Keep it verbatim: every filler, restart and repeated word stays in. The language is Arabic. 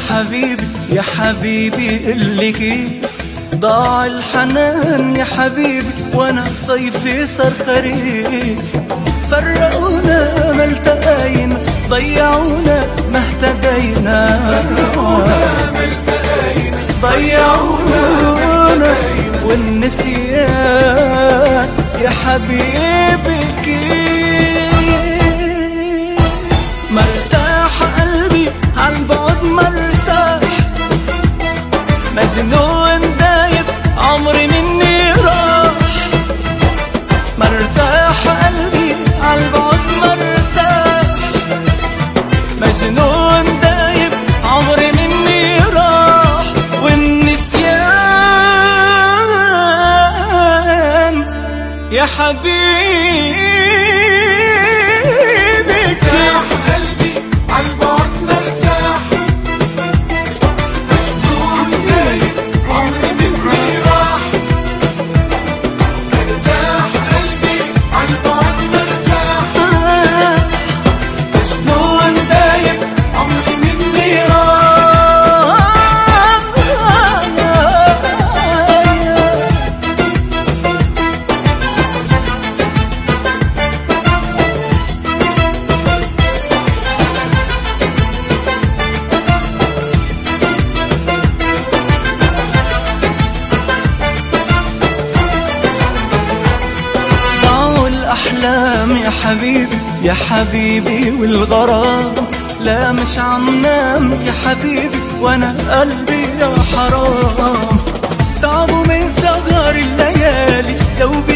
حبيبي يا حبيبي اللي كيف ضاع الحنان يا حبيبي، وانا صيفي صار خريف. فرقونا ما التقينا، ضيعونا ما اهتدينا، ضيعونا والنسيان يا حبيبي كيف. مرتاح قلبي عالبعد مرتاح، مجنون دايب عمري مني راح. مرتاح قلبي عالبعد مرتاح، مجنون دايب عمري مني راح. والنسيان يا حبيبي مرتاح قلبي عالبعد مرتاح، مجنون دايب عمري مني راح. مرتاح قلبي عالبعد مرتاح، مجنون دايب عمري مني راح. الأحلام يا حبيبي يا حبيبي، والغرام لا مش عم نام يا حبيبي، وانا قلبي يا حرام. تعبوا من سهر الليالي لو